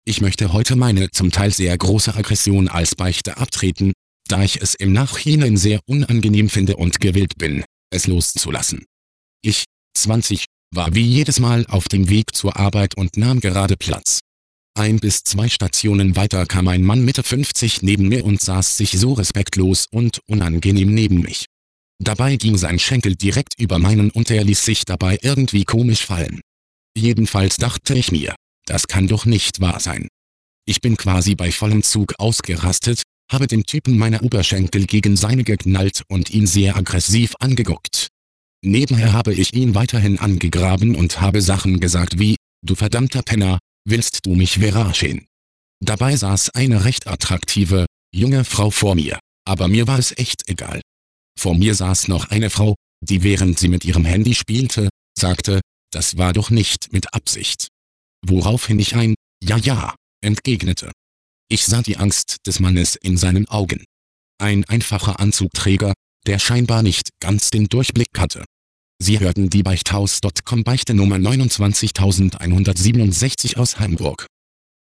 Ich möchte heute meine zum Teil sehr große Aggression als Beichte abtreten, da ich es im Nachhinein sehr unangenehm finde und gewillt bin, es loszulassen. Ich, 20, war wie jedes Mal auf dem Weg zur Arbeit und nahm gerade Platz. 1 bis 2 Stationen weiter kam ein Mann Mitte 50 neben mir und saß sich so respektlos und unangenehm neben mich. Dabei ging sein Schenkel direkt über meinen und er ließ sich dabei irgendwie komisch fallen. Jedenfalls dachte ich mir, das kann doch nicht wahr sein. Ich bin quasi bei vollem Zug ausgerastet, habe dem Typen meine Oberschenkel gegen seine geknallt und ihn sehr aggressiv angeguckt. Nebenher habe ich ihn weiterhin angegraben und habe Sachen gesagt wie, du verdammter Penner, willst du mich verarschen? Dabei saß eine recht attraktive, junge Frau vor mir, aber mir war es echt egal. Vor mir saß noch eine Frau, die während sie mit ihrem Handy spielte, sagte, das war doch nicht mit Absicht. Woraufhin ich Ja, entgegnete. Ich sah die Angst des Mannes in seinen Augen. Ein einfacher Anzugträger, der scheinbar nicht ganz den Durchblick hatte. Sie hörten die Beichthaus.com Beichte Nummer 29167 aus Hamburg.